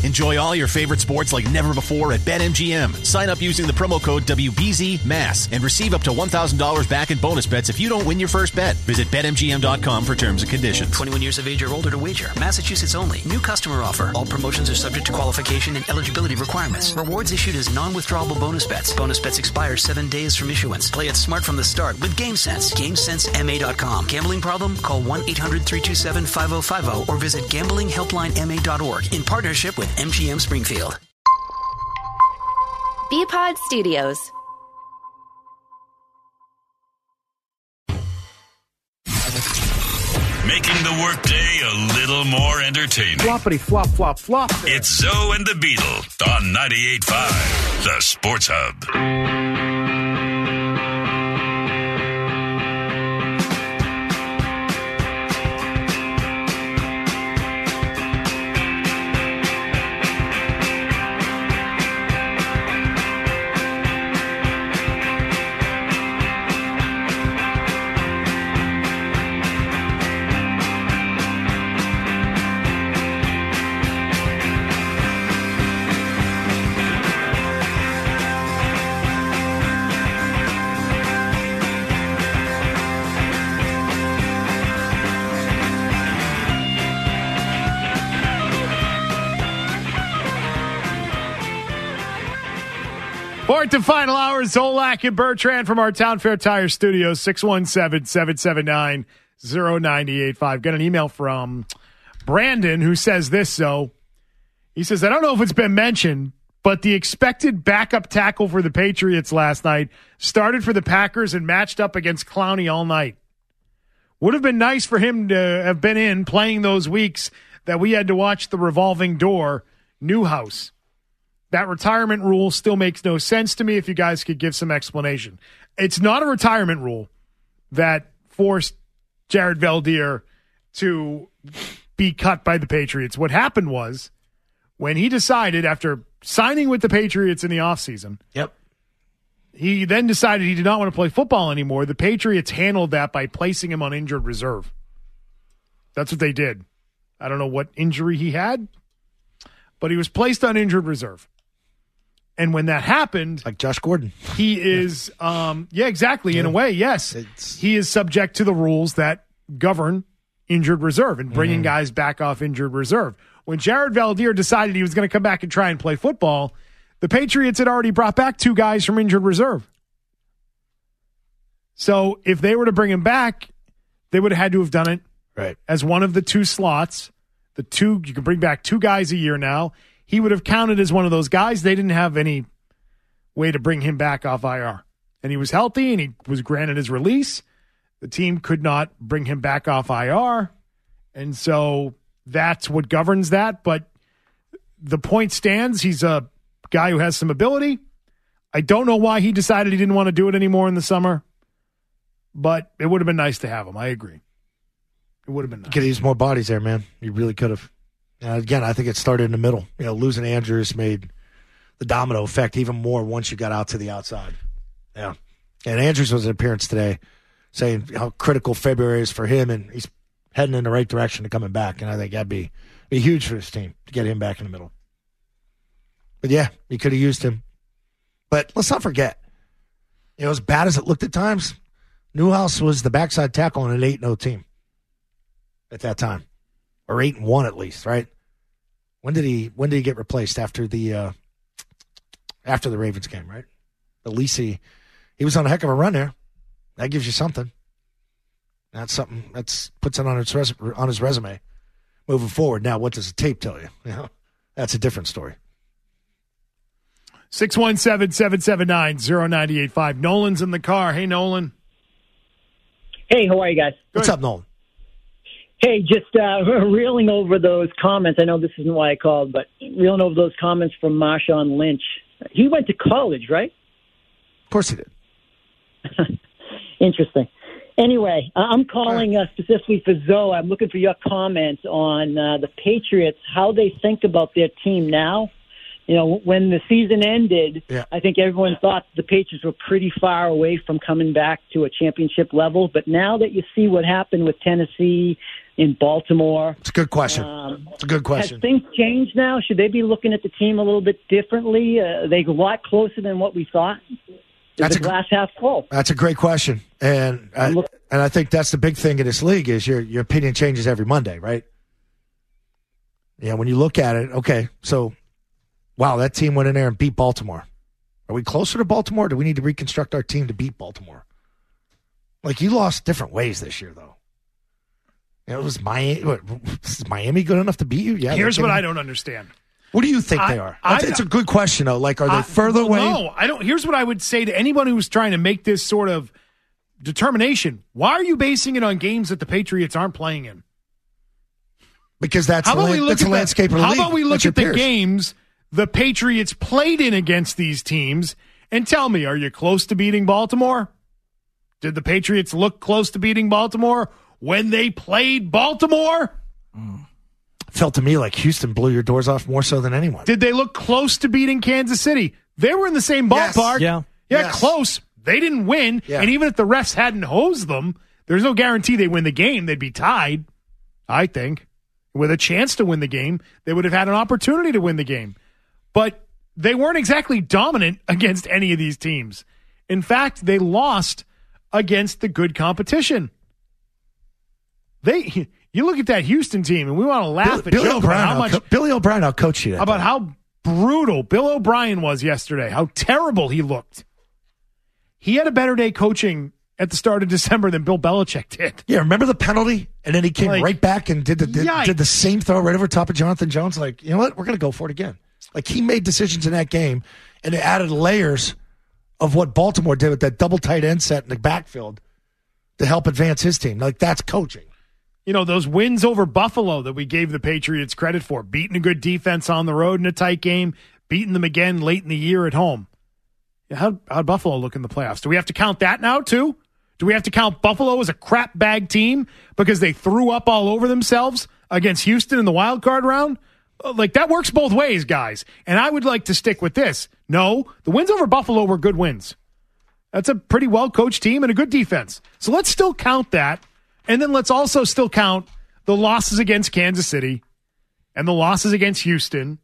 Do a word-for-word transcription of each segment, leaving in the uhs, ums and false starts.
Enjoy all your favorite sports like never before at BetMGM. Sign up using the promo code W B Z M A S and receive up to one thousand dollars back in bonus bets if you don't win your first bet. Visit Bet M G M dot com for terms and conditions. twenty-one years of age or older to wager. Massachusetts only. New customer offer. All promotions are subject to qualification and eligibility requirements. Rewards issued as non-withdrawable bonus bets. Bonus bets expire seven days from issuance. Play it smart from the start with GameSense. GameSense M A dot com. Gambling problem? Call one eight hundred three two seven five oh five oh or visit gambling helpline M A dot org in partnership with M G M Springfield. B-Pod Studios. Making the workday a little more entertaining. Floppity flop flop flop. It's Zoe and the Beetle on ninety-eight point five, the Sports Hub. Fourth and final hour, Zolak and Bertrand from our Town Fair Tire Studios, six one seven, seven seven nine, zero nine eight five. Got an email from Brandon who says this, so he says, I don't know if it's been mentioned, but the expected backup tackle for the Patriots last night started for the Packers and matched up against Clowney all night. Would have been nice for him to have been in playing those weeks that we had to watch the revolving door, Newhouse. That retirement rule still makes no sense to me if you guys could give some explanation. It's not a retirement rule that forced Jared Veldheer to be cut by the Patriots. What happened was when he decided after signing with the Patriots in the offseason, yep, he then decided he did not want to play football anymore. The Patriots handled that by placing him on injured reserve. That's what they did. I don't know what injury he had, but he was placed on injured reserve. And when that happened, like Josh Gordon, he is, um, yeah, exactly. Yeah. In a way, yes, it's, he is subject to the rules that govern injured reserve and bringing mm. guys back off injured reserve. When Jared Veldheer decided he was going to come back and try and play football, the Patriots had already brought back two guys from injured reserve. So if they were to bring him back, they would have had to have done it right as one of the two slots. The two, you can bring back two guys a year now. He would have counted as one of those guys. They didn't have any way to bring him back off I R. And he was healthy and he was granted his release. The team could not bring him back off I R. And so that's what governs that. But the point stands. He's a guy who has some ability. I don't know why he decided he didn't want to do it anymore in the summer. But it would have been nice to have him. I agree. It would have been nice. You could have used more bodies there, man. You really could have. Uh, again, I think it started in the middle. You know, losing Andrews made the domino effect even more once you got out to the outside. Yeah. And Andrews was an appearance today saying how critical February is for him, and he's heading in the right direction to coming back. And I think that'd be, be huge for this team to get him back in the middle. But, yeah, you could have used him. But let's not forget, you know, as bad as it looked at times, Newhouse was the backside tackle on an eight and oh team at that time. Or eight and one at least, right? When did he when did he get replaced after the uh, after the Ravens game, right? At least he he was on a heck of a run there. That gives you something. That's something that's puts it on his res- on his resume moving forward. Now, what does the tape tell you? You know, that's a different story. six one seven, seven seven nine, zero nine eight five. Nolan's in the car. Hey, Nolan. Hey, how are you guys? Good. What's up, Nolan? Hey, just uh, reeling over those comments. I know this isn't why I called, but reeling over those comments from Marshawn Lynch. He went to college, right? Of course he did. Interesting. Anyway, I'm calling uh, specifically for Zoe. I'm looking for your comments on uh, the Patriots, how they think about their team now You know, when the season ended, Yeah. I think everyone thought the Patriots were pretty far away from coming back to a championship level. But now that you see what happened with Tennessee, in Baltimore, It's a good question. um, It's a good question. has things changed now? Should they be looking at the team a little bit differently? Uh, are they a lot closer than what we thought? Is That's the a- glass half full? That's a great question, and I, Look- and I think that's the big thing in this league is your your opinion changes every Monday, right? Yeah, when you look at it, okay, so wow, that team went in there and beat Baltimore. Are we closer to Baltimore? Or do we need to reconstruct our team to beat Baltimore? Like you lost different ways this year, though. You know, it was Miami. What, is Miami good enough to beat you? Yeah. Here's they what can- I don't understand. What do you think I- they are? I- That's- it's a good question, though. Like, are they I- further well, away? No, I don't. Here's what I would say to anyone who's trying to make this sort of determination. Why are you basing it on games that the Patriots aren't playing in? Because that's How the, about we land, look that's at the the- landscape of the How league. about we look That's your at the peers. games the Patriots played in against these teams and tell me, are you close to beating Baltimore? Did the Patriots look close to beating Baltimore when they played Baltimore? Felt to me like Houston blew your doors off more so than anyone. Did they look close to beating Kansas City? They were in the same Yes. ballpark. Yeah. Yeah, Yes. close. They didn't win. Yeah. And even if the refs hadn't hosed them, there's no guarantee they win the game. They'd be tied, I think. With a chance to win the game, they would have had an opportunity to win the game. But they weren't exactly dominant against any of these teams. In fact, they lost against the good competition. They, you look at that Houston team, and we want to laugh Bill, at Billy joke about O'Brien. how I'll much co- Billy O'Brien. I'll coach you that about day. how brutal Bill O'Brien was yesterday, how terrible he looked. He had a better day coaching at the start of December than Bill Belichick did. Yeah, remember the penalty, and then he came Like, right back and did the did, yikes. did the same throw right over top of Jonathan Jones. Like, you know what? We're going to go for it again. Like he made decisions in that game, and it added layers of what Baltimore did with that double tight end set in the backfield to help advance his team. Like that's coaching. You know, those wins over Buffalo that we gave the Patriots credit for, beating a good defense on the road in a tight game, beating them again late in the year at home. How, how'd Buffalo look in the playoffs? Do we have to count that now, too? Do we have to count Buffalo as a crap bag team because they threw up all over themselves against Houston in the wild card round? Like, that works both ways, guys. And I would like to stick with this. No, the wins over Buffalo were good wins. That's a pretty well-coached team and a good defense. So let's still count that. And then let's also still count the losses against Kansas City and the losses against Houston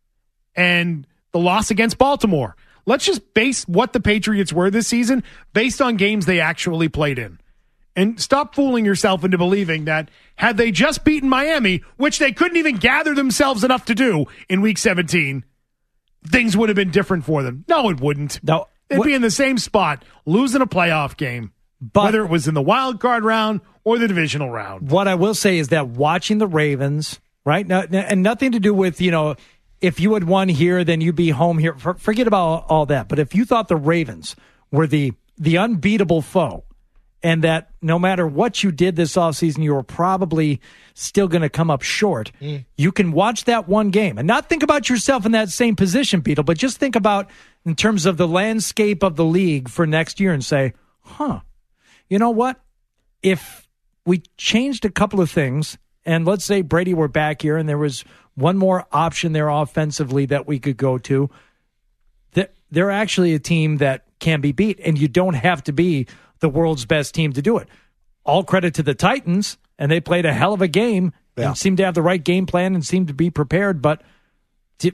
and the loss against Baltimore. Let's just base what the Patriots were this season based on games they actually played in. And stop fooling yourself into believing that had they just beaten Miami, which they couldn't even gather themselves enough to do in Week seventeen, things would have been different for them. No, it wouldn't. No, They'd what- be in the same spot, losing a playoff game, But- whether it was in the wild card round or the divisional round. What I will say is that watching the Ravens, right, now, and nothing to do with, you know, if you had won here, then you'd be home here. For, forget about all that. But if you thought the Ravens were the the unbeatable foe, and that no matter what you did this offseason, you were probably still going to come up short, mm. you can watch that one game and not think about yourself in that same position, Beetle, but just think about in terms of the landscape of the league for next year and say, huh, you know what? If we changed a couple of things, and let's say Brady were back here and there was one more option there offensively that we could go to, they're actually a team that can be beat, and you don't have to be the world's best team to do it. All credit to the Titans, and they played a hell of a game yeah. and seemed to have the right game plan and seemed to be prepared, but to,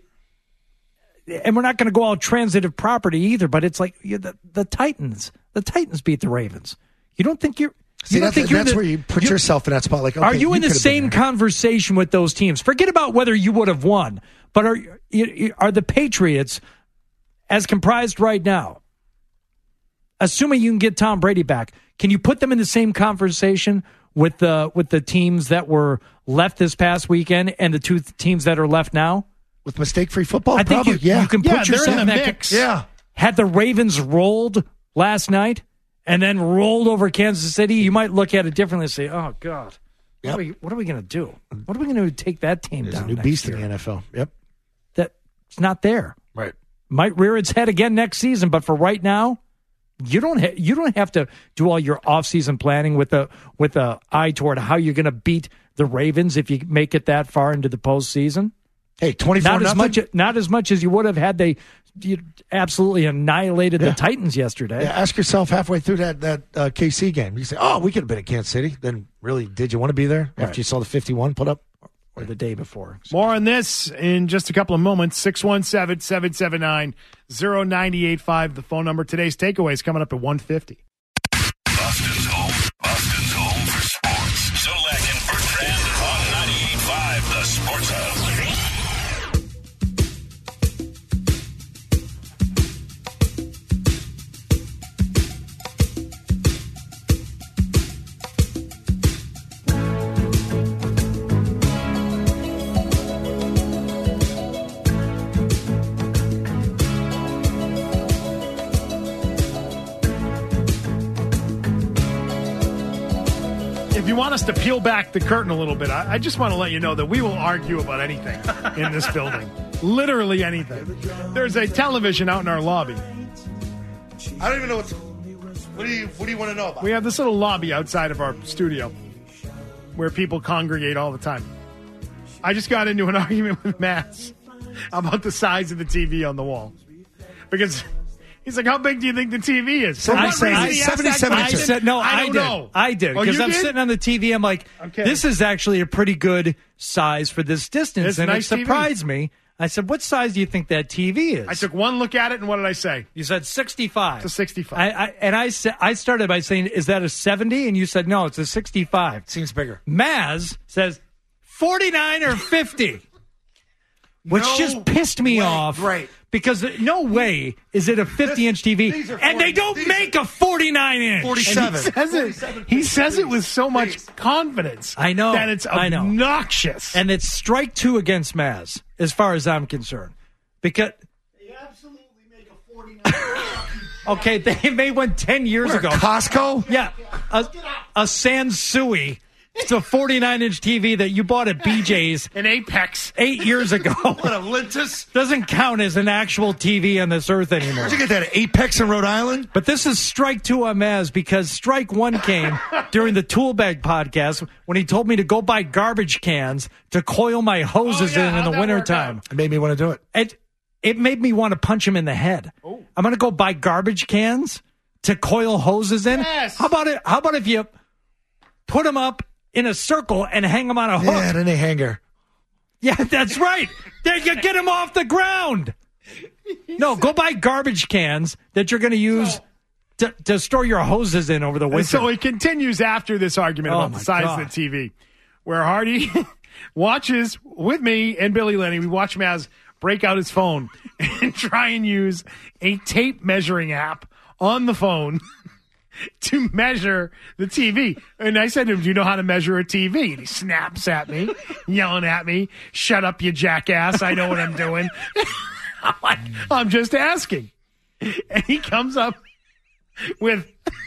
and we're not going to go all transitive property either, but it's like you know, the, the Titans, the Titans beat the Ravens. You don't think you're See, you don't that's, think you're that's the, where you put yourself in that spot. Like, okay, are you, you in the could have same been there. conversation with those teams? Forget about whether you would have won, but are are the Patriots, as comprised right now, assuming you can get Tom Brady back, can you put them in the same conversation with the with the teams that were left this past weekend and the two teams that are left now? With mistake-free football, I think probably, you, yeah. you can Yeah, put they're yourself in in the that mix. Yeah. Had the Ravens rolled last night and then rolled over Kansas City, you might look at it differently and say, oh, God, what Yep. are we, what are we going to do? What are we going to do to take that team There's down a new next beast year? in the N F L. Yep. That's not there. Right. Might rear its head again next season, but for right now, you don't ha- you don't have to do all your off-season planning with a with a eye toward how you're going to beat the Ravens if you make it that far into the postseason. Hey, twenty-four not as nothing? much, not as much as you would have had they you absolutely annihilated Yeah. the Titans yesterday. Yeah, ask yourself halfway through that that uh, K C game. You say, "Oh, we could have been at Kansas City." Then, really, did you want to be there after Right. you saw the fifty-one put up? Or the day before. More on this in just a couple of moments. six one seven, seven seven nine, zero nine eight five, the phone number. Today's takeaway is coming up at one fifty. Boston's home. Boston's home for sports. Solak and Bertrand on ninety-eight point five, the Sports Hub. If you want us to peel back the curtain a little bit, I, I just want to let you know that we will argue about anything in this building. Literally anything. There's a television out in our lobby. I don't even know what's. What do you What do you want to know about? We have this little lobby outside of our studio where people congregate all the time. I just got into an argument with Matt about the size of the T V on the wall. Because he's like, how big do you think the T V is? For I what said- reason I he asked that seventy-seven question, inches. said, no, I, I don't did. know. I did. Oh, Because you I'm did? sitting on the T V. I'm like, Okay. this is actually a pretty good size for this distance. It's a and nice it T V. surprised me. I said, what size do you think that T V is? I took one look at it, and what did I say? You said sixty-five. It's a sixty-five. I, I, and I, sa- I started by saying, is that a seventy? And you said, no, it's a sixty-five. Seems bigger. Maz says forty-nine or fifty, which No just pissed me way. off. Great. Because no way is it a fifty-inch T V, these are and they forty don't these make a forty-nine inch. forty-seven. He says it. He says it with so much confidence. I know. that it's I know. obnoxious. And it's strike two against Maz, as far as I'm concerned. Because They absolutely make a forty-nine. okay, they made one ten years ago. Costco? Yeah, a, a Sansui. It's a forty-nine inch T V that you bought at B J's An Apex. eight years ago. What, a Lintus? Doesn't count as an actual T V on this earth anymore. Where'd you get that? At Apex in Rhode Island? But this is strike two on Maz because strike one came during the Tool Bag podcast when he told me to go buy garbage cans to coil my hoses Oh, yeah, in in how'd the that work wintertime. out? It made me want to do it. It, it made me want to punch him in the head. Oh. I'm going to go buy garbage cans to coil hoses in. Yes. How about it? How about if you put them up in a circle and hang them on a hook? Yeah, then they hanger. Yeah, that's right. There you get them off the ground. No, go buy garbage cans that you're going to use to, to store your hoses in over the And winter. so it continues after this argument Oh, about my the size God. of the T V, where Hardy watches with me and Billy Lenny. We watch Maz break out his phone and try and use a tape measuring app on the phone to measure the T V. And I said to him, do you know how to measure a T V? And he snaps at me, yelling at me, shut up, you jackass. I know what I'm doing. I'm like, I'm just asking. And he comes up with...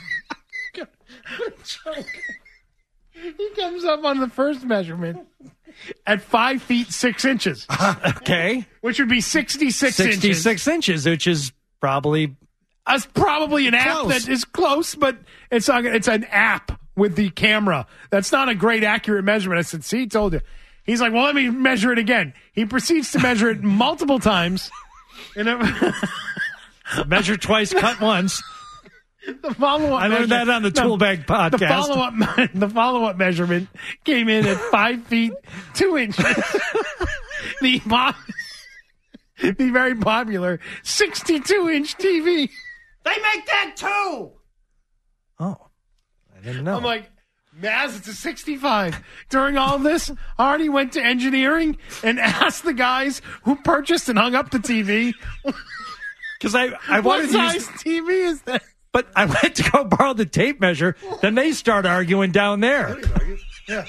he comes up on the first measurement at five feet six inches, okay. which would be sixty-six, inches. sixty-six inches, which is probably That's probably an app Close. that is close, but it's not. It's an app with the camera. That's not a great accurate measurement. I said, "See, told you." He's like, "Well, let me measure it again." He proceeds to measure it multiple times. And it, measure twice, cut once. the follow-up. I learned measure- that on the Tool Bag podcast. The follow-up. The follow-up measurement came in at five feet two inches. the po- the very popular sixty-two inch T V. They make that too. Oh, I didn't know. I'm like, Maz, it's a sixty-five. During all of this, I already went to engineering and asked the guys who purchased and hung up the T V, Because I, I what wanted to size use, T V is that? but I went to go borrow the tape measure. Then they start arguing down there. Yeah.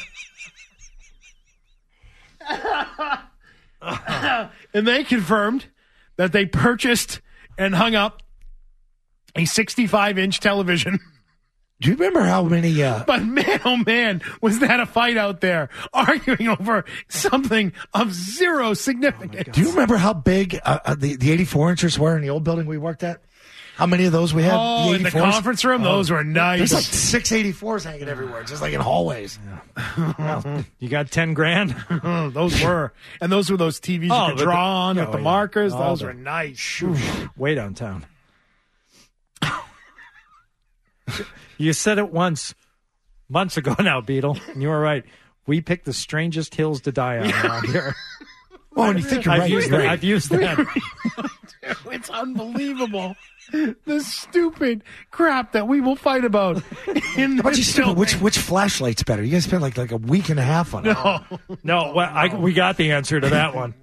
And they confirmed that they purchased and hung up a sixty-five inch television. Do you remember how many? Uh, But man, oh man, was that a fight out there arguing over something of zero significance. do you remember how big uh, uh, the the eighty-four inchers were in the old building we worked at? How many of those we have? Oh, the in the eighty-fours? conference room? Those were nice. There's like six eighty-fours hanging everywhere, just like in hallways. Well, you got ten grand? Those were. And those were those T Vs Oh, you could with draw the- on oh, with the yeah. markers. Oh, Those the- were nice. Way downtown. You said it once, months ago now, Beetle, and you were right. We picked the strangest hills to die on around here. Well, when you think you're I've right, used you're that. right. I've used that. It's unbelievable. The stupid crap that we will fight about in How about you this stupid? building. Which which flashlight's better? You guys spent like like a week and a half on it. No. No, well, I, we got the answer to that one.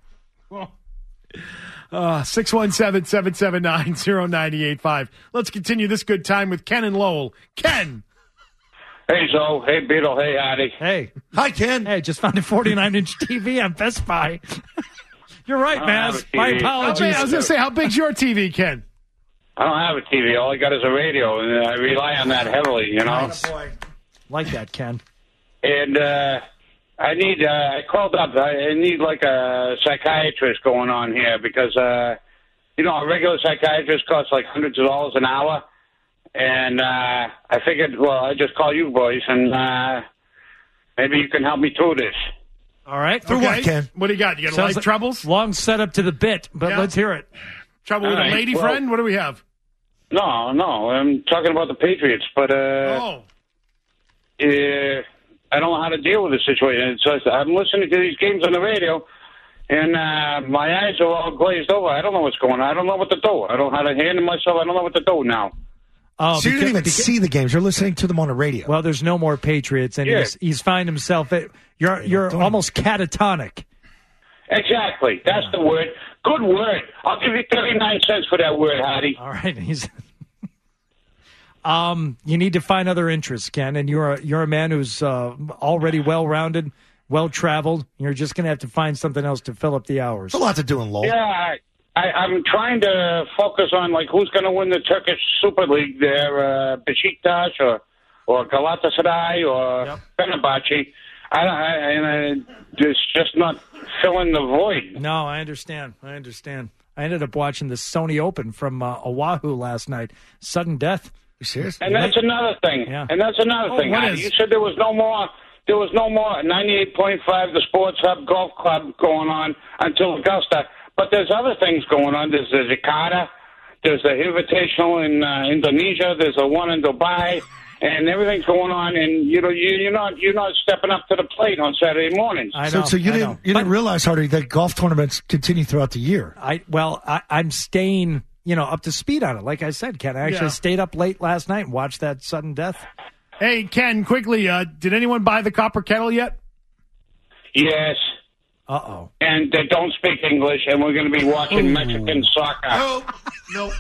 Uh, six one seven, seven seven nine, zero nine eight five. Let's continue this good time with Ken and Lowell. Ken. Hey, Zoe. Hey, Beetle. Hey, Addy. Hey, Hi, Ken. hey, just found a forty-nine inch T V on Best Buy. You're right, I don't have Maz. a T V. My Oh, apologies. man, I was going to say, how big's your T V, Ken? I don't have a T V. All I got is a radio, and I rely on that heavily, you know? Like that, Ken. And uh, I need, uh, I called up. I need like a psychiatrist going on here because, uh, you know, a regular psychiatrist costs like hundreds of dollars an hour. And uh, I figured, well, I just call you boys, and uh, maybe you can help me through this. All right. Through what, Ken? What do you got? You got Sounds life like- troubles? Long setup to the bit, but Yeah. let's hear it. Trouble with All a right, lady well- friend? What do we have? No, no, I'm talking about the Patriots, but uh, Oh. uh, I don't know how to deal with the situation. It's just, I'm listening to these games on the radio, and uh, my eyes are all glazed over. I don't know what's going on. I don't know what to do. I don't know how to handle myself. I don't know what to do now. Oh, So you didn't because- even because- see the games. You're listening to them on the radio. Well, there's no more Patriots, and Yeah. he's he's found himself. At, you're you're don't- almost catatonic. Exactly. That's the word. Good word. I'll give you thirty-nine cents for that word, Hardy. All right, he's. um, you need to find other interests, Ken, and you're a, you're a man who's uh, already well rounded, well traveled. You're just going to have to find something else to fill up the hours. There's a lot to do in Lowell. Yeah, I, I, I'm trying to focus on like who's going to win the Turkish Super League there, uh, Besiktas or or Galatasaray or Yep. Fenerbahce. I, I, and I, it's just not filling the void. No, I understand. I understand. I ended up watching the Sony Open from uh, Oahu last night. Sudden death. You serious? And that's another thing. Yeah. And that's another Oh, thing. what Hardy. is- You said there was no more. There was no more ninety-eight point five, the Sports Hub Golf Club going on until Augusta. But there's other things going on. There's the Jakarta. There's the Invitational in uh, Indonesia. There's the one in Dubai. And everything's going on, and you know you, you're not you're not stepping up to the plate on Saturday mornings. I know. So, so you I didn't know. you But didn't realize, Hardy, that golf tournaments continue throughout the year. I well, I, I'm staying, you know, up to speed on it. Like I said, Ken, I actually Yeah. stayed up late last night and watched that sudden death. Hey, Ken, quickly, uh, did anyone buy the copper kettle yet? Yes, Uh oh. and they don't speak English, and we're going to be watching Mexican soccer. No, no.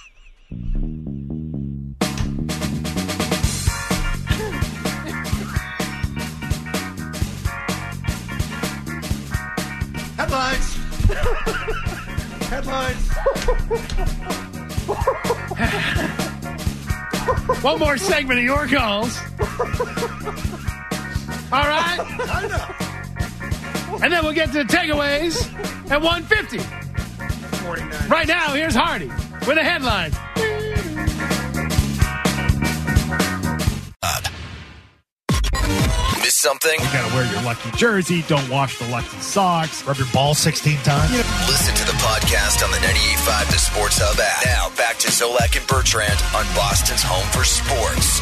Headlines. Headlines. One more segment of your calls. All right? I know. And then we'll get to the takeaways at one fifty. forty-nine. Right now, here's Hardy with a headline. Miss something? You gotta wear your lucky jersey. Don't wash the lucky socks. Rub your ball sixteen times. Listen to the podcast on the ninety-eight point five The Sports Hub app. Now back to Zolak and Bertrand on Boston's home for sports.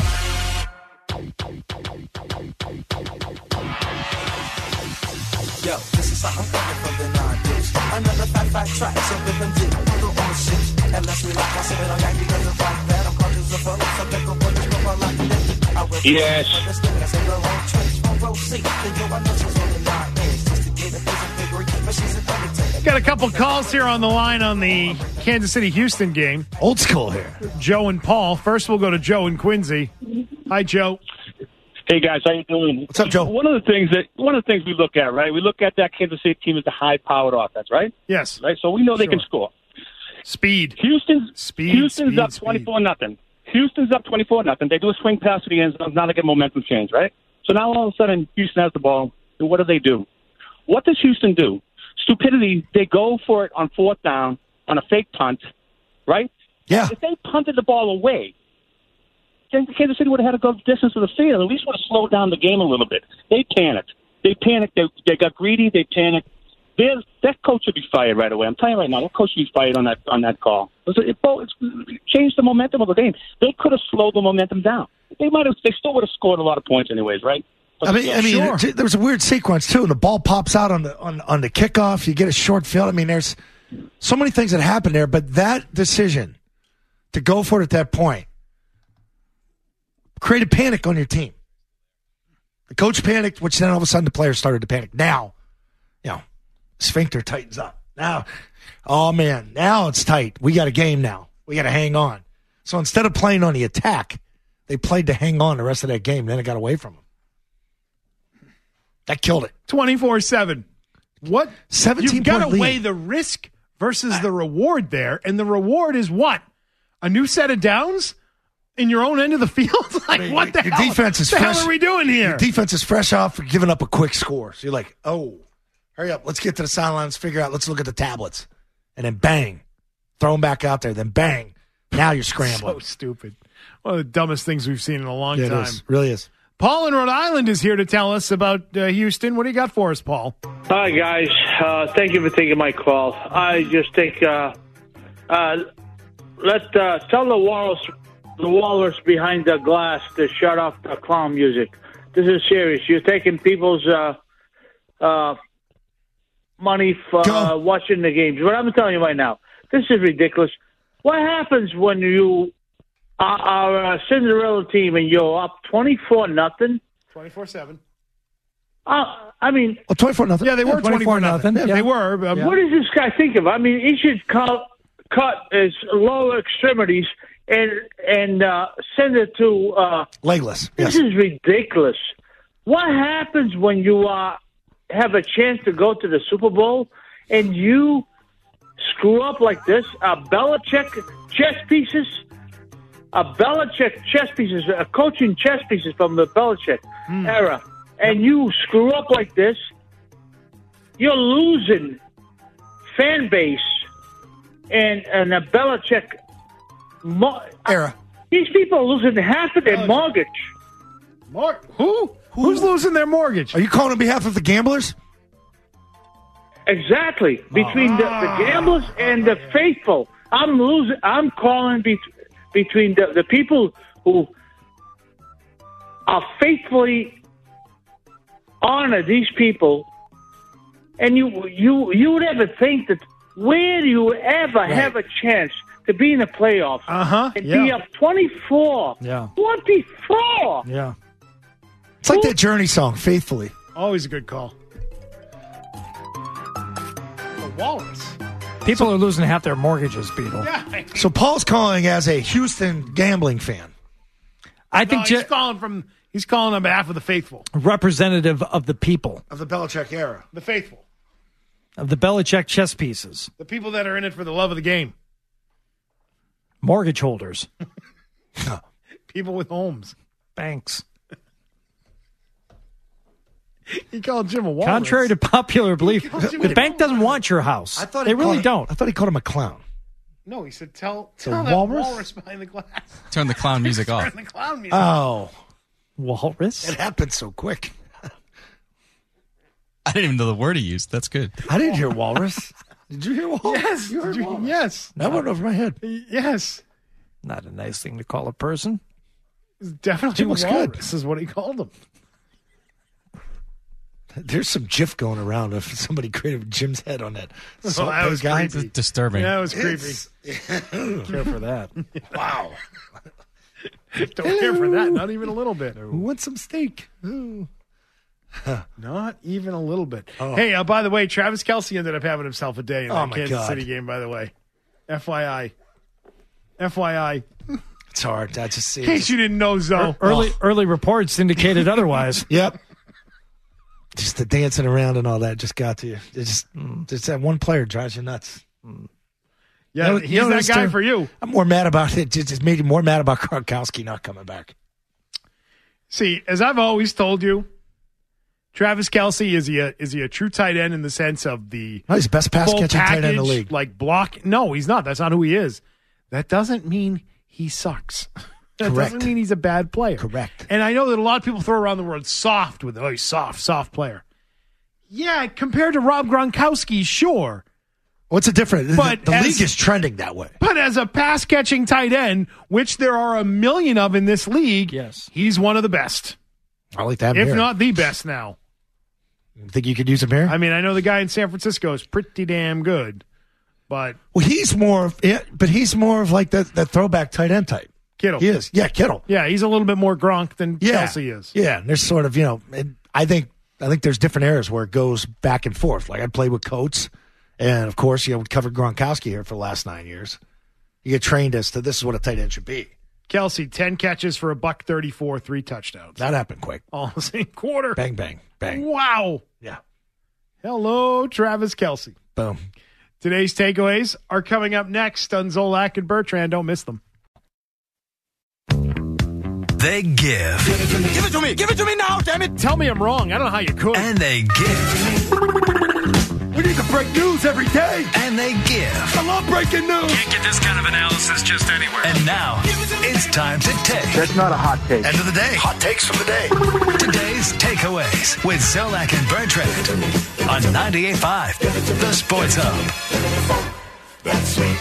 Yo, this is something coming from the non-deuce. Another fat, fat track, so with them deep. Put on the shit, and let's relax. I said it on gang because it's like that. I'm conscious of a so pick up on this go on like that. I will Yes. the skin, I say the wrong trench, front row seat. Then yo, I know she's only nine inches. Just to get a piece of figure, but she's an undertaker. Got a couple calls here on the line on the Kansas City-Houston game. Old school here. Joe and Paul. First, we'll go to Joe and Quincy. Hi, Joe. Hey guys, how you doing? What's up, Joe? One of the things that one of the things we look at, right? We look at that Kansas City team as a high-powered offense, right? Yes. Right. So we know they can Sure. score. Speed. Houston's Speed, Houston's speed, up speed. twenty-four nothing. Houston's up twenty-four nothing. They do a swing pass to the end zone. Now they get momentum change, right? So now all of a sudden Houston has the ball. And what do they do? What does Houston do? Stupidity. They go for it on fourth down on a fake punt, right? Yeah. If they punted the ball away, then Kansas City would have had to go the distance to the field. At least would have slowed down the game a little bit. They panicked. They panicked. They, they got greedy. They panicked. They're, that coach should be fired right away. I'm telling you right now, that coach should be fired on that on that call. It, it, it changed the momentum of the game. They could have slowed the momentum down. They might have. They still would have scored a lot of points, anyways, right? But I mean, I mean, sure. there was a weird sequence too. The ball pops out on the on, on the kickoff. You get a short field. I mean, there's so many things that happen there. But that decision to go for it at that point created panic on your team. The coach panicked, which then all of a sudden the players started to panic. Now, you know, sphincter tightens up. Now, oh man, now it's tight. We got a game now. We got to hang on. So instead of playing on the attack, they played to hang on the rest of that game. Then it got away from them. That killed it. twenty-four seven. What? seventeen You've got to point lead. weigh the risk versus the reward there. And the reward is what? A new set of downs in your own end of the field? Like, I mean, what the your hell? defense is the fresh. hell are we doing here? Your defense is fresh off for giving up a quick score. So you're like, oh, hurry up. Let's get to the sidelines, figure out, let's look at the tablets. And then bang, throw them back out there. Then bang, now you're scrambling. So stupid. One of the dumbest things we've seen in a long Yeah, time. it is. Really is. Paul in Rhode Island is here to tell us about uh, Houston. What do you got for us, Paul? Hi, guys. Uh, thank you for taking my call. I just think uh, uh, let uh, tell the walrus, the walrus behind the glass to shut off the clown music. This is serious. You're taking people's uh, uh, money for uh, watching the games. But I'm telling you right now, this is ridiculous. What happens when you are, are a Cinderella team and you're up twenty-four nothing? twenty-four seven. Uh, I mean, Oh, twenty-four nothing. Yeah, they were twenty-four nothing. Yeah, Yeah. they were. Um, what does this guy think of? I mean, he should cut, cut his lower extremities and and uh, send it to. Uh, Legless. this Yes. is ridiculous. What happens when you uh, have a chance to go to the Super Bowl and you screw up like this? A Belichick chess pieces, a Belichick chess pieces, a coaching chess pieces from the Belichick era, and you screw up like this, you're losing fan base and and a Belichick mo- Era. These people are losing half of their mortgage. Mor- who? Who's losing their mortgage? Are you calling on behalf of the gamblers? Exactly. Between the, the gamblers and the faithful. I'm losing. I'm calling be, between the, the people who are faithfully honor these people. And you you you would ever think that where do you ever Right. have a chance to be in the playoffs Uh-huh. and Yeah. be up twenty-four? Yeah. twenty-four. Yeah. It's like that Journey song, Faithfully. Always a good call. The walrus. People are losing half their mortgages, Beetle. Yeah. So Paul's calling as a Houston gambling fan. I No, think he's ju- calling from. He's calling on behalf of the faithful. representative of the people, Of the Belichick era. The faithful. of the Belichick chess pieces, The people that are in it for the love of the game. mortgage holders, People with homes. banks. He called Jim a walrus. Contrary to popular belief, Jim the a bank doesn't want your house. I thought they he really called- don't. I thought he called him a clown. No, he said tell The tell that walrus? walrus behind the glass. Turn the clown music off. Turn the clown music. Oh, Walrus? it happened so quick. I didn't even know the word he used. That's good. I didn't hear walrus. Did you hear walrus? yes. You heard Did you- walrus? yes. That went over my head. Yes. Not a nice thing to call a person. It's definitely Jim looks walrus good. This is what he called him. There's some GIF going around of somebody created Jim's head on that. Salt that Bay was guy. creepy. Disturbing. Yeah, it was creepy. It's- Care for that. wow. Don't care for that. Not even a little bit. Who wants some steak? Ooh. Not even a little bit. Oh. Hey, uh, by the way, Travis Kelce ended up having himself a day in Oh, that my Kansas God. City game, by the way. F Y I. F Y I. It's hard. I just see In case you didn't know, Zoe. Early early reports indicated otherwise. Yep. Just the dancing around and all that just got to you. It just, just that one player drives you nuts. Yeah, You know- he's you know what that it's guy too? for you. I'm more mad about it. It just made me more mad about Gronkowski not coming back. See, as I've always told you, Travis Kelce is he a is he a true tight end in the sense of the No, he's the best pass full catching tight end in the package, league. like block? No, he's not. That's not who he is. that doesn't mean he sucks. That Correct. doesn't mean he's a bad player. Correct. And I know that a lot of people throw around the word soft with, oh, he's soft, soft player. Yeah, compared to Rob Gronkowski, sure. What's the difference? But the as- league is trending that way. But as a pass-catching tight end, which there are a million of in this league, yes, he's one of the best. I like that. If here. not the best now. Think you could use him here? I mean, I know the guy in San Francisco is pretty damn good, but Well, he's more of, yeah, but he's more of like that that throwback tight end type. Kittle. He is. Yeah, Kittle. Yeah, he's a little bit more Gronk than Yeah. Kelsey is. Yeah, and there's sort of, you know, it, I think I think there's different eras where it goes back and forth. Like I played with Coates, and of course, you know, we covered Gronkowski here for the last nine years. You get trained as to this is what a tight end should be. Kelsey, ten catches for a buck thirty-four, three touchdowns. That happened quick. All the same quarter. Bang, bang, bang. Wow. Yeah. Hello, Travis Kelsey. Boom. Today's takeaways are coming up next on Zolak and Bertrand. Don't miss them. They give. Give it to me. Give it to me. Give it to me now, damn it. Tell me I'm wrong. I don't know how you could. And they give. We need to break news every day. And they give. I love breaking news. Can't get this kind of analysis just anywhere. And now, it's time to take. That's not a hot take. End of the day. Hot takes from the day. Today's takeaways with Zolak and Bertrand on ninety-eight point five, The Sports Hub. That's sweet.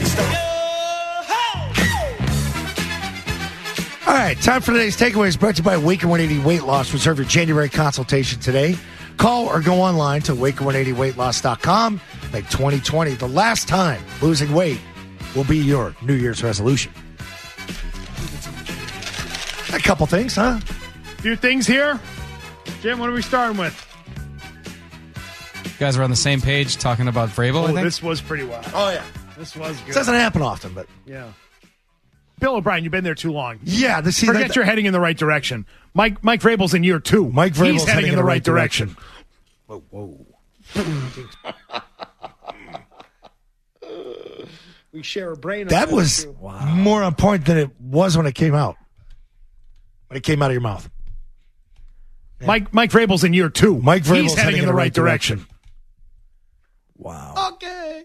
All right, time for today's takeaways brought to you by Waker one eighty Weight Loss. Reserve your January consultation today. Call or go online to waker one eighty weight loss dot com. Make twenty twenty the last time losing weight will be your New Year's resolution. A couple things, huh? A few things here. Jim, what are we starting with? You guys are on the same page talking about Vrabel, I Oh, think? this was pretty wild. Oh, yeah. This was good. This doesn't happen often, but Yeah. Bill O'Brien, you've been there too long. yeah, this Forget like, you're heading in the right direction. Mike Mike Vrabel's in year two. Mike Vrabel's He's heading, in the right direction. Whoa, whoa. We share a brain. on That was too. more on point than it was when it came out. When it came out of your mouth. Mike Mike Vrabel's in year two. Mike Vrabel's He's heading, in the right direction. Wow. Okay.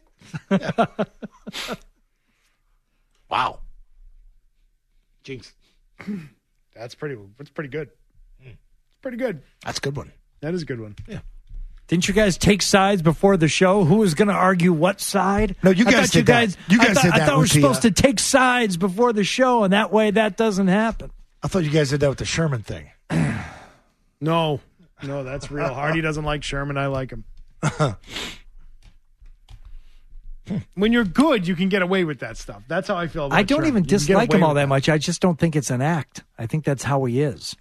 Wow. Jinx. That's pretty. That's pretty good. It's pretty good. That's a good one. That is a good one. Yeah. Didn't you guys take sides before the show? Who was going to argue what side? No, you I guys thought you did that. guys, You I guys thought, did I that thought we were with the, supposed uh, to take sides before the show, and that way that doesn't happen. I thought you guys did that with the Sherman thing. No, no, that's real. Hardy doesn't like Sherman. I like him. When you're good, you can get away with that stuff. That's how I feel about I don't Sherman. even You can get dislike away him all with that much. I just don't think it's an act. I think that's how he is.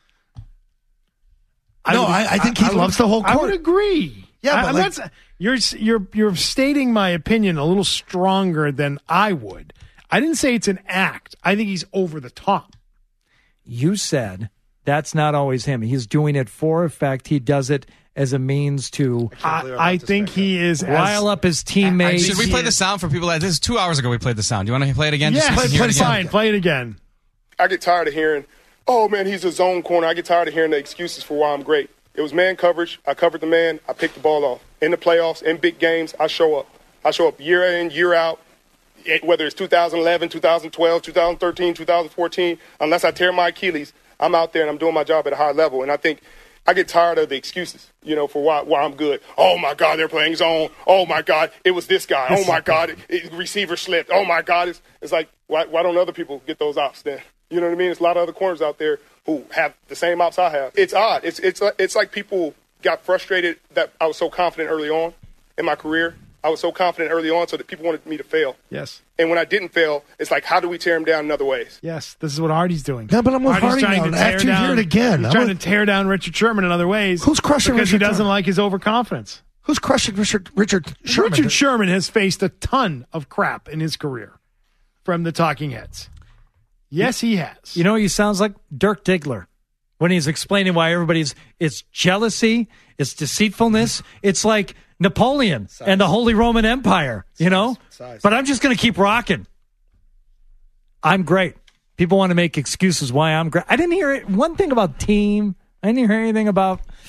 No, would- I, I think he would- loves the whole I court. would agree. Yeah, I- but I'm like- not, you're you're you're stating my opinion a little stronger than I would. I didn't say it's an act. I think he's over the top. You said that's not always him. He's doing it for effect. He does it as a means to I, I think he is as, rile up his teammates. Should we play the sound for people? That this is two hours ago we played the sound. Do you want to play it again? Yeah, Just so we play, can hear play, it again? fine. Play it again. I get tired of hearing, oh, man, he's a zone corner. I get tired of hearing the excuses for why I'm great. It was man coverage. I covered the man. I picked the ball off. In the playoffs, in big games, I show up. I show up year in, year out, it- whether it's two thousand eleven, two thousand twelve, two thousand thirteen, two thousand fourteen. Unless I tear my Achilles, I'm out there and I'm doing my job at a high level. And I think I get tired of the excuses, you know, for why, why I'm good. Oh, my God, they're playing zone. Oh, my God, it was this guy. Oh, my God, it, it, receiver slipped. Oh, my God. It's, it's like, why, why don't other people get those ops then? You know what I mean? There's a lot of other corners out there who have the same ops I have. It's odd. It's it's it's like people got frustrated that I was so confident early on in my career. I was so confident early on so that people wanted me to fail. Yes. And when I didn't fail, it's like, how do we tear him down in other ways? Yes, this is what Hardy's doing. Yeah, but I'm with Hardy's Hardy trying now. to tear After you down, hear it again, he's I'm trying with- to tear down Richard Sherman in other ways. Who's crushing because Richard he doesn't Sherman? like his overconfidence. Who's crushing Richard Richard Sherman? Richard Sherman has faced a ton of crap in his career from the Talking Heads. Yes, he has. You know, he sounds like Dirk Diggler when he's explaining why everybody's it's jealousy, it's deceitfulness. It's like Napoleon Size. and the Holy Roman Empire, you know? Size. But I'm just going to keep rocking. I'm great. People want to make excuses why I'm great. I didn't hear it. One thing about team. I didn't hear anything about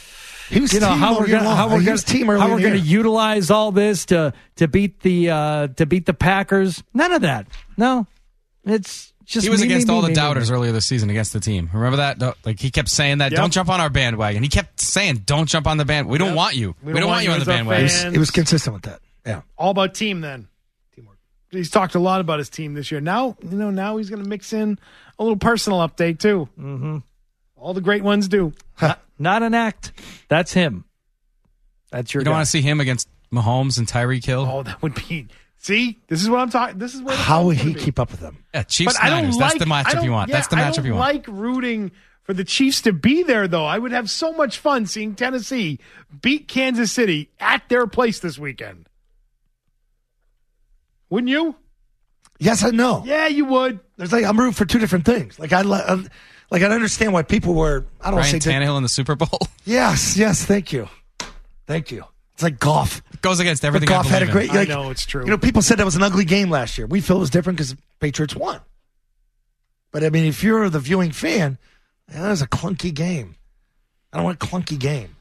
He was you know team how all we're year gonna long. how we're He gonna was team early how in we're the gonna year. utilize all this to to beat the uh, to beat the Packers. None of that. No, it's just He was me, against me, all me, the me, doubters me. earlier this season against the team. Remember that? Don't- Like he kept saying that. Yep. Don't jump on our bandwagon. He kept saying, "Don't jump on the band. We don't Yep. want you. We We, don't don't want want you you on the as our bandwagon." fans. He was consistent with that. Yeah. All about team then. Teamwork. He's talked a lot about his team this year. Now, you know, now he's going to mix in a little personal update too. Mm-hmm. All the great ones do. not, not an act. That's him. That's your You don't guy. want to see him against Mahomes and Tyreek Hill. Oh, that would be. See, this is what I'm talking. This is where. the How fun's would gonna he be. keep up with them? Yeah, Chiefs But I don't Niners. like. That's the I matchup don't- you want. yeah, That's the I matchup don't you want. like rooting for the Chiefs to be there, though. I would have so much fun seeing Tennessee beat Kansas City at their place this weekend. Wouldn't you? Yes and no. Yeah, you would. There's like I'm rooting for two different things. Like I li- like I understand why people were. I don't Ryan say that- Tannehill in the Super Bowl. Yes, yes. Thank you, thank you. It's like golf. It goes against everything. But I golf had a believe in. great. Like, I know it's true. You know, people said that was an ugly game last year. We feel it was different because Patriots won. But I mean, if you're the viewing fan, that was a clunky game. I don't want a clunky game.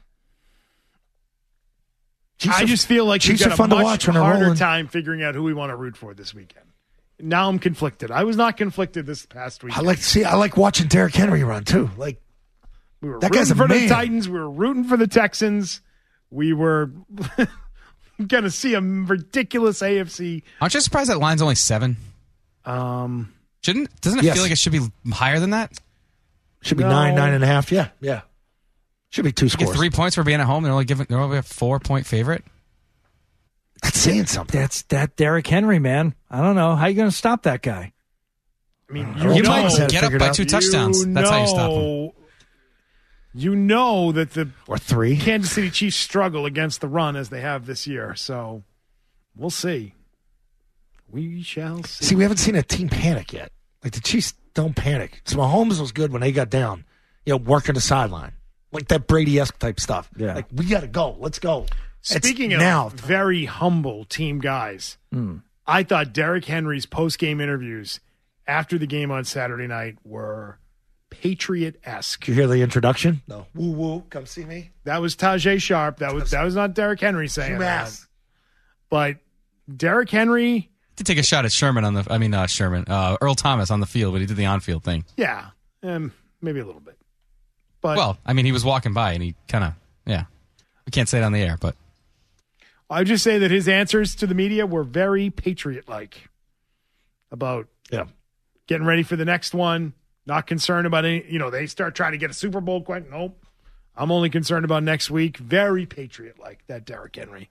Chiefs I are- just feel like Chiefs we've are got fun a to much watch when they're harder rolling. time figuring out who we want to root for this weekend. Now I'm conflicted. I was not conflicted this past week. I like see. I like watching Derrick Henry run too. Like we were that rooting guy's a for man. the Titans. We were rooting for the Texans. We were going to see a ridiculous A F C. Aren't you surprised that line's only seven? Um, Shouldn't doesn't it Yes. feel like it should be higher than that? should be No. nine, nine and a half. Yeah, yeah. Should be two You get scores. three points for being at home. They're only giving. They're only a four point favorite. That's saying something. That's that Derrick Henry, man. I don't know how you going to stop that guy. I mean, You you, might know, have Get up figured by out. two touchdowns. you That's how you stop them. know- You know that the Or three. Kansas City Chiefs struggle against the run as they have this year. So we'll see. We shall see. See, we haven't seen a team panic yet. Like the Chiefs don't panic. So Mahomes was good when they got down. You know, working the sideline, like that Brady-esque type stuff. Yeah. Like we got to go. Let's go. Speaking It's of now, very humble team guys, Mm. I thought Derrick Henry's post-game interviews after the game on Saturday night were Patriot-esque. did you hear the introduction? No. Woo woo. Come see me. That was Tajay Sharp. That was that was not Derrick Henry saying that. UMass. But Derrick Henry, To take a shot at Sherman on the. I mean, uh, Sherman. Uh, Earl Thomas on the field, but he did the on-field thing. yeah, um, maybe a little bit. But Well, I mean, he was walking by and he kind of. Yeah, we can't say it on the air, but I would just say that his answers to the media were very Patriot-like about Yeah. getting ready for the next one, not concerned about any, you know, they start trying to get a Super Bowl question. Nope. I'm only concerned about next week. Very Patriot-like, that Derrick Henry.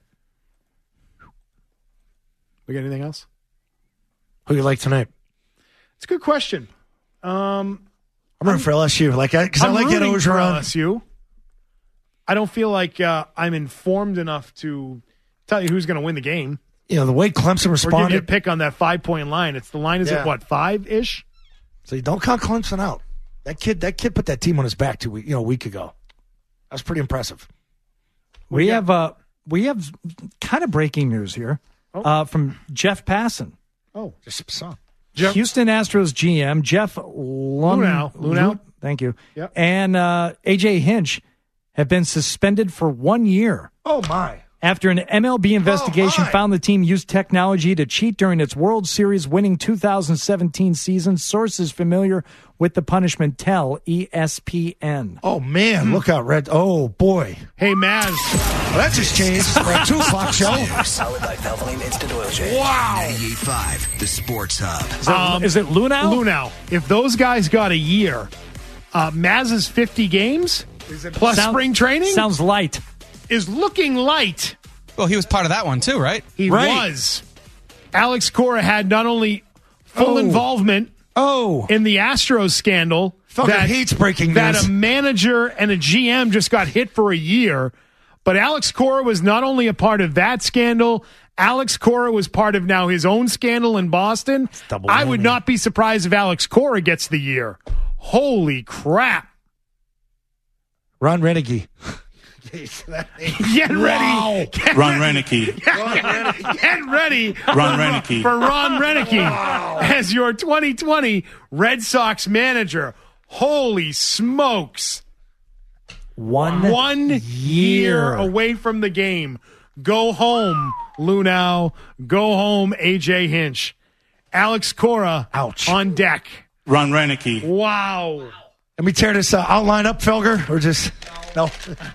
We got anything else? Who you like tonight? It's a good question. Um, I'm rooting for L S U. Like, because I I'm like that rooting for Orgeron. L S U. I don't feel like uh, I'm informed enough to tell you who's going to win the game. You know, the way Clemson Or give you a responded. pick on that five-point line. It's the line is Yeah. at what, five-ish? So you don't count Clemson out. That kid, that kid put that team on his back two week, you know, a week ago. That's pretty impressive. We have uh, we have kind of breaking news here uh, from Jeff Passan. Oh, just some. Houston Astros G M Jeff Lun- Lunau. Lunau. Lu- Thank you. Yep. And uh, A J Hinch have been suspended for one year Oh my! after an M L B investigation my. found the team used technology to cheat during its World Series winning two thousand seventeen season. Sources familiar with the punishment tell E S P N. Oh man! Look out, Red. Oh boy! Hey, Maz. Well, that just changed for a two o'clock show. Solid Life Valvoline Instant Oil Change. Wow. ninety-eight point five, the Sports Hub. Is it, Um, is it Lunau? Lunau. If those guys got a year, uh, Maz's fifty games plus Sound- spring training Sounds light. is looking light. well, he was part of that one too, right? He Right. was. Alex Cora had not only full Oh. involvement Oh, in the Astros scandal Fucking that, hates breaking that news. a manager and a G M just got hit for a year, but Alex Cora was not only a part of that scandal, Alex Cora was part of now his own scandal in Boston. double I would whammy. not be surprised if Alex Cora gets the year. Holy crap. Ron Renegade. Get ready. Get Ron ready. Renicky. Get ready Ron Renicky. for Ron Renicky as your twenty twenty Red Sox manager. Holy smokes. One, One year. year away from the game. Go home, Lunau. Go home, A J Hinch. Alex Cora Ouch. on deck. Ron Renicky. Wow. Let me tear this uh, outline up, Felger, or just no.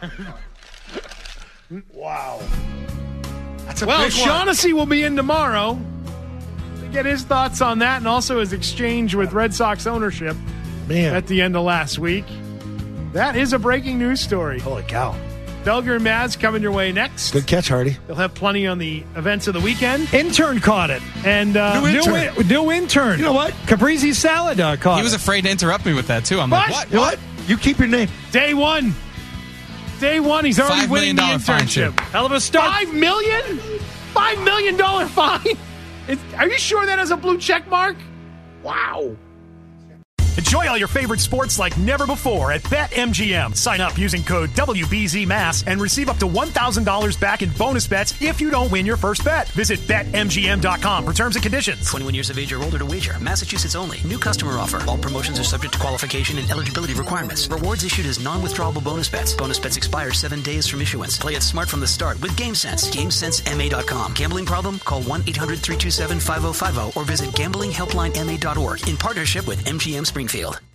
Wow. That's a Well, big one. Shaughnessy will be in tomorrow to get his thoughts on that and also his exchange with Red Sox ownership Man. at the end of last week. That is a breaking news story. Holy cow. Felger and Maz coming your way next. Good catch, Hardy. They'll have plenty on the events of the weekend. Intern caught it. And uh, New intern. New, in- new intern. You know what? Caprese Salad uh, caught He was it. afraid to interrupt me with that, too. I'm What? like, what? You know what? You keep your name. Day one. Day one. He's already Five winning million the dollar fine, internship. too. Hell of a start. Five million? Five million dollar fine? It's, are you sure that has a blue check mark? Wow. Enjoy all your favorite sports like never before at BetMGM. Sign up using code W B Z M A S and receive up to one thousand dollars back in bonus bets if you don't win your first bet. Visit Bet M G M dot com for terms and conditions. twenty-one years of age or older to wager. Massachusetts only. New customer offer. All promotions are subject to qualification and eligibility requirements. Rewards issued as non-withdrawable bonus bets. Bonus bets expire seven days from issuance. Play it smart from the start with GameSense. GameSense M A dot com. Gambling problem? Call one eight hundred three two seven five oh five oh or visit gambling helpline M A dot org in partnership with M G M Springfield.